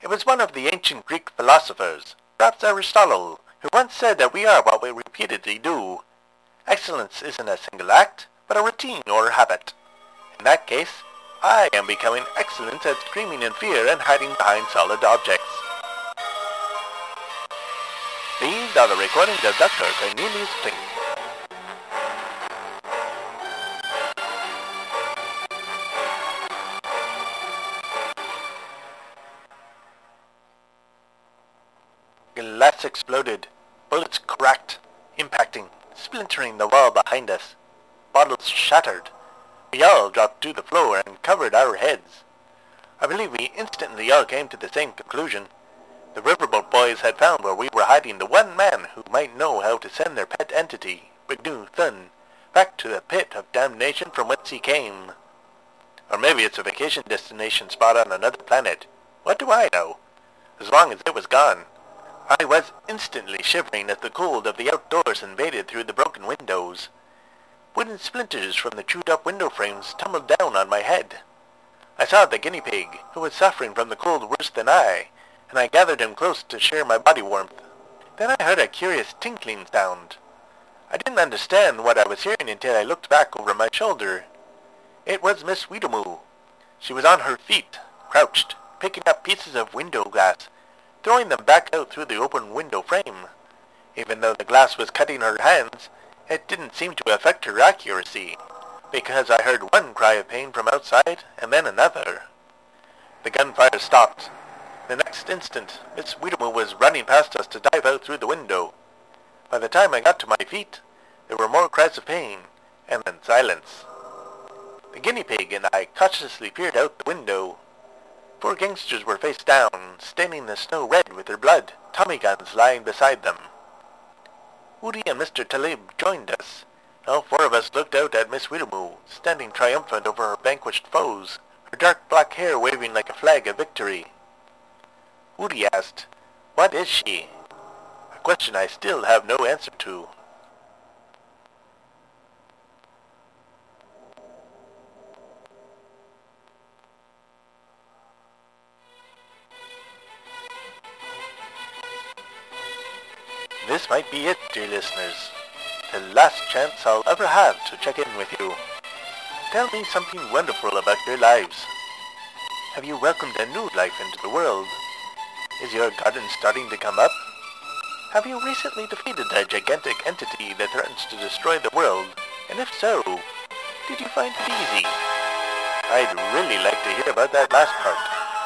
It was one of the ancient Greek philosophers, perhaps Aristotle, who once said that we are what we repeatedly do. Excellence isn't a single act, but a routine or habit. In that case, I am becoming excellent at screaming in fear and hiding behind solid objects. These are the recordings of Dr. Cornelius Plink. Glass exploded, bullets cracked, impacting, splintering the wall behind us. Bottles shattered. We all dropped to the floor and covered our heads. I believe we instantly all came to the same conclusion. The Riverboat Boys had found where we were hiding the one man who might know how to send their pet entity, Bagnu Thun, back to the pit of damnation from whence he came. Or maybe it's a vacation destination spot on another planet. What do I know? As long as it was gone. I was instantly shivering as the cold of the outdoors invaded through the broken windows. Wooden splinters from the chewed-up window frames tumbled down on my head. I saw the guinea pig, who was suffering from the cold worse than I, and I gathered him close to share my body warmth. Then I heard a curious tinkling sound. I didn't understand what I was hearing until I looked back over my shoulder. It was Miss Weedlemoo. She was on her feet, crouched, picking up pieces of window glass, throwing them back out through the open window frame. Even though the glass was cutting her hands, it didn't seem to affect her accuracy, because I heard one cry of pain from outside, and then another. The gunfire stopped. The next instant, Miss Weedlemoo was running past us to dive out through the window. By the time I got to my feet, there were more cries of pain, and then silence. The guinea pig and I cautiously peered out the window. 4 gangsters were face down, staining the snow red with their blood, Tommy guns lying beside them. Woody and Mr. Talib joined us. All 4 of us looked out at Miss Weedlemoo, standing triumphant over her vanquished foes, her dark black hair waving like a flag of victory. Woody asked, "What is she?" A question I still have no answer to. This might be it, dear listeners. The last chance I'll ever have to check in with you. Tell me something wonderful about your lives. Have you welcomed a new life into the world? Is your garden starting to come up? Have you recently defeated a gigantic entity that threatens to destroy the world? And if so, did you find it easy? I'd really like to hear about that last part.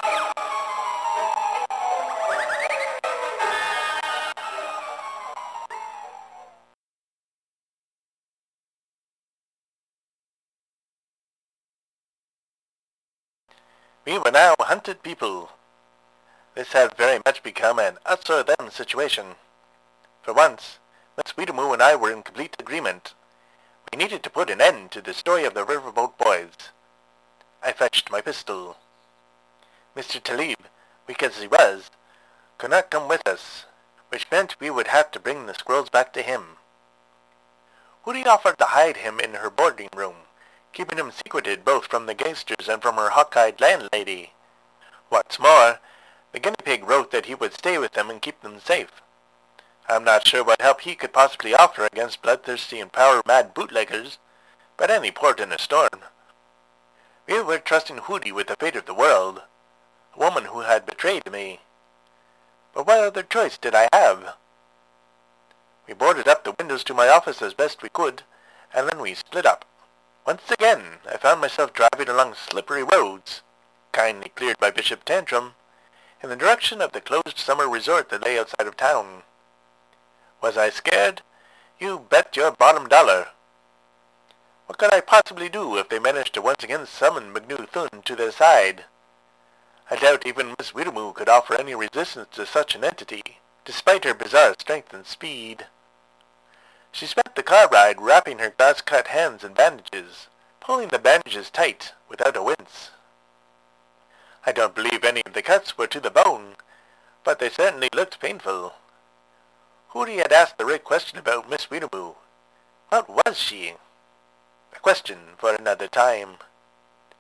We were now hunted people. This had very much become an us or them situation. For once, Miss Weedlemoo and I were in complete agreement. We needed to put an end to the story of the Riverboat Boys. I fetched my pistol. Mr. Talib, weak as he was, could not come with us, which meant we would have to bring the scrolls back to him. Woody offered to hide him in her boarding room, keeping him secreted both from the gangsters and from her hawk-eyed landlady. What's more, the guinea pig wrote that he would stay with them and keep them safe. I'm not sure what help he could possibly offer against bloodthirsty and power-mad bootleggers, but any port in a storm. We were trusting Hootie with the fate of the world, a woman who had betrayed me. But what other choice did I have? We boarded up the windows to my office as best we could, and then we split up. Once again, I found myself driving along slippery roads, kindly cleared by Bishop Tantrum, in the direction of the closed summer resort that lay outside of town. Was I scared? You bet your bottom dollar. What could I possibly do if they managed to once again summon Bagnu Thun to their side? I doubt even Miss Weedlemoo could offer any resistance to such an entity, despite her bizarre strength and speed. She spent the car ride wrapping her glass-cut hands in bandages, pulling the bandages tight without a wince. I don't believe any of the cuts were to the bone, but they certainly looked painful. Hootie had asked the right question about Miss Weedlemoo. What was she? A question for another time.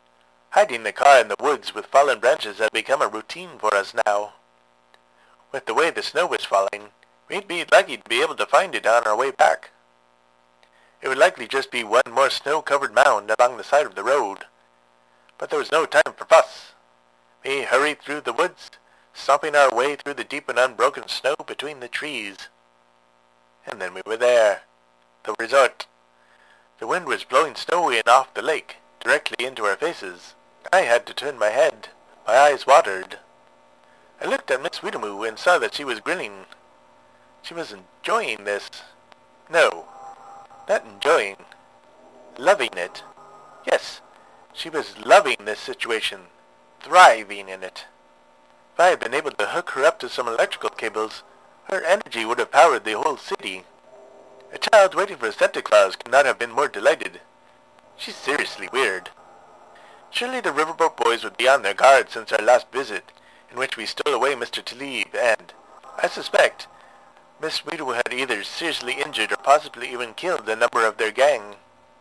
Hiding the car in the woods with fallen branches had become a routine for us now. With the way the snow was falling, we'd be lucky to be able to find it on our way back. It would likely just be one more snow-covered mound along the side of the road. But there was no time for fuss. We hurried through the woods, stomping our way through the deep and unbroken snow between the trees. And then we were there. The resort. The wind was blowing snow in off the lake, directly into our faces. I had to turn my head. My eyes watered. I looked at Miss Weedamoo and saw that she was grinning. She was enjoying this. No, not enjoying. Loving it. Yes, she was loving this situation. Thriving in it. If I had been able to hook her up to some electrical cables, her energy would have powered the whole city. A child waiting for Santa Claus could not have been more delighted. She's seriously weird. Surely the Riverboat boys would be on their guard since our last visit, in which we stole away Mr. Talib, and, I suspect, Miss Weedamoo had either seriously injured or possibly even killed a number of their gang.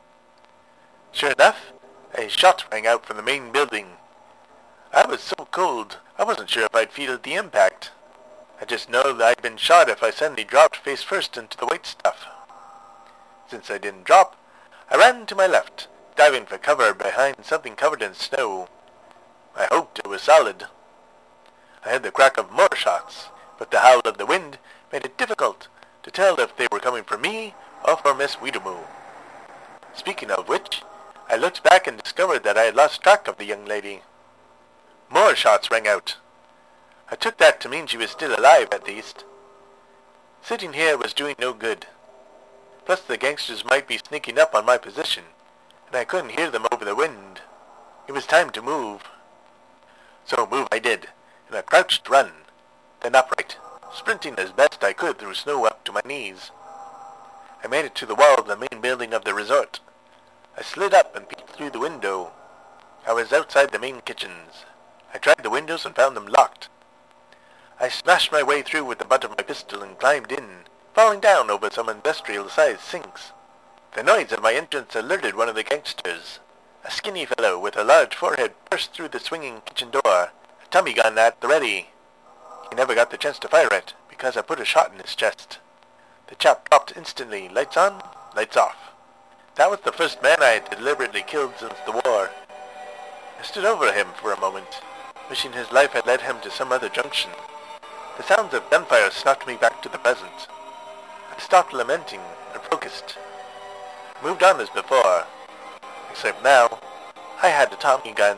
Sure enough, a shot rang out from the main building. I was so cold, I wasn't sure if I'd feel the impact. I just know that I'd been shot if I suddenly dropped face first into the white stuff. Since I didn't drop, I ran to my left, diving for cover behind something covered in snow. I hoped it was solid. I heard the crack of more shots, but the howl of the wind made it difficult to tell if they were coming for me or for Miss Weedamoo. Speaking of which, I looked back and discovered that I had lost track of the young lady. More shots rang out. I took that to mean she was still alive, at least. Sitting here was doing no good. Plus the gangsters might be sneaking up on my position, and I couldn't hear them over the wind. It was time to move. So move I did, in a crouched run, then upright, sprinting as best I could through snow up to my knees. I made it to the wall of the main building of the resort. I slid up and peeked through the window. I was outside the main kitchens. I tried the windows and found them locked. I smashed my way through with the butt of my pistol and climbed in, falling down over some industrial-sized sinks. The noise of my entrance alerted one of the gangsters. A skinny fellow with a large forehead burst through the swinging kitchen door, a Tommy gun at the ready. He never got the chance to fire it, because I put a shot in his chest. The chap dropped instantly, lights on, lights off. That was the first man I had deliberately killed since the war. I stood over him for a moment, wishing his life had led him to some other junction. The sounds of gunfire knocked me back to the present. I stopped lamenting and focused. Moved on as before, except now, I had a Tommy gun.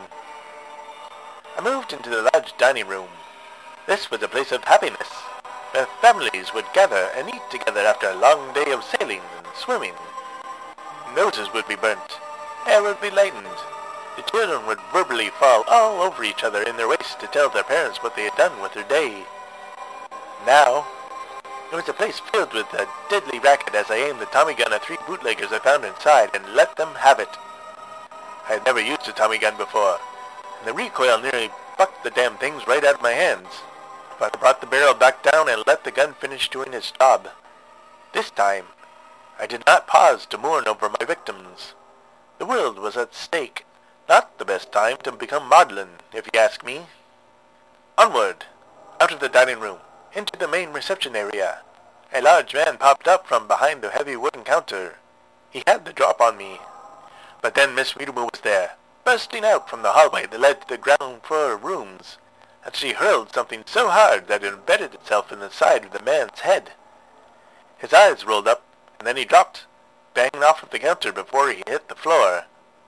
I moved into the large dining room. This was a place of happiness, where families would gather and eat together after a long day of sailing and swimming. Noses would be burnt, hair would be lightened. The children would verbally fall all over each other in their waists to tell their parents what they had done with their day. Now, it was a place filled with a deadly racket as I aimed the Tommy gun at 3 bootleggers I found inside and let them have it. I had never used a Tommy gun before, and the recoil nearly bucked the damn things right out of my hands. But I brought the barrel back down and let the gun finish doing its job. This time, I did not pause to mourn over my victims. The world was at stake. Not the best time to become maudlin, if you ask me. Onward, out of the dining room, into the main reception area. A large man popped up from behind the heavy wooden counter. He had the drop on me. But then Miss Weedamoo was there, bursting out from the hallway that led to the ground floor rooms, and she hurled something so hard that it embedded itself in the side of the man's head. His eyes rolled up, and then he dropped, banging off of the counter before he hit the floor.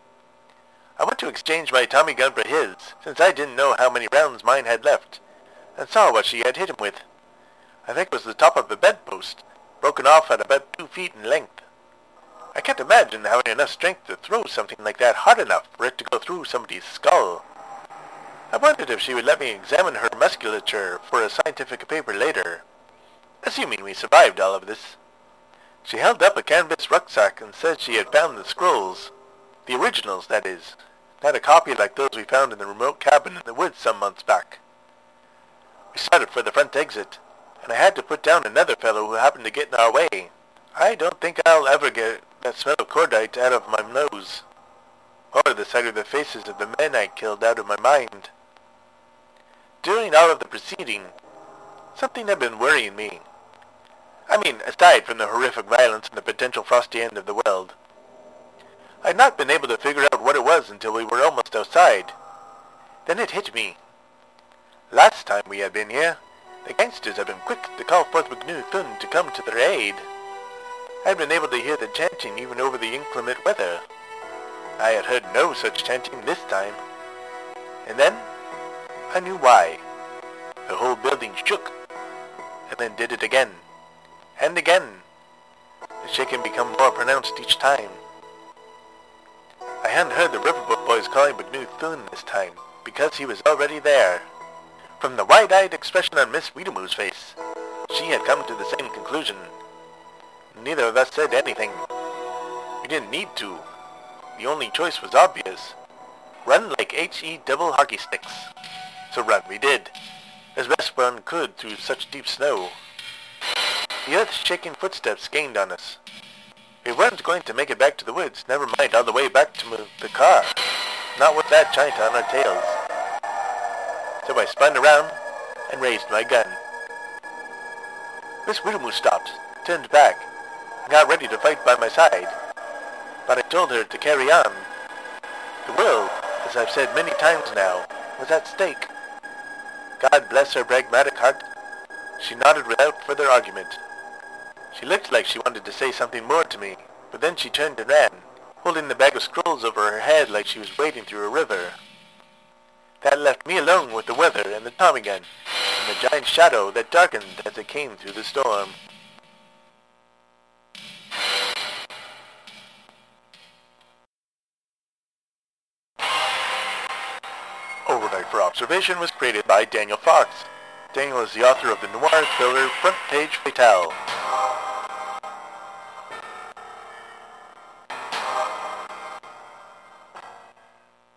I went to exchange my Tommy gun for his, since I didn't know how many rounds mine had left, and saw what she had hit him with. I think it was the top of the bedpost, broken off at about 2 feet in length. I can't imagine having enough strength to throw something like that hard enough for it to go through somebody's skull. I wondered if she would let me examine her musculature for a scientific paper later, assuming we survived all of this. She held up a canvas rucksack and said she had found the scrolls. The originals, that is. Not a copy like those we found in the remote cabin in the woods some months back. We started for the front exit, and I had to put down another fellow who happened to get in our way. I don't think I'll ever get that smell of cordite out of my nose. or the sight of the faces of the men I killed out of my mind. During all of the proceeding, something had been worrying me. I mean, aside from the horrific violence and the potential frosty end of the world. I had not been able to figure out what it was until we were almost outside. Then it hit me. Last time we had been here, the gangsters had been quick to call forth McNu Thun to come to their aid. I had been able to hear the chanting even over the inclement weather. I had heard no such chanting this time. And then, I knew why. The whole building shook, and then did it again, and again. The shaking became more pronounced each time. I hadn't heard the Riverboat boys calling McNu Thun this time, because he was already there. From the wide-eyed expression on Miss Weedamoo's face, she had come to the same conclusion. Neither of us said anything. We didn't need to. The only choice was obvious. Run like H-E double hockey sticks. So run we did, as best one could through such deep snow. The earth-shaking footsteps gained on us. We weren't going to make it back to the woods, never mind all the way back to the car. Not with that giant on our tails. So I spun around and raised my gun. Miss Weedamoo stopped, turned back, and got ready to fight by my side. But I told her to carry on. The world, as I've said many times now, was at stake. God bless her pragmatic heart. She nodded without further argument. She looked like she wanted to say something more to me, but then she turned and ran, holding the bag of scrolls over her head like she was wading through a river. That left me alone with the weather and the Tommy gun, and the giant shadow that darkened as it came through the storm. Overnight for Observation was created by Daniel Fox. Daniel is the author of the noir thriller Front Page Fatale.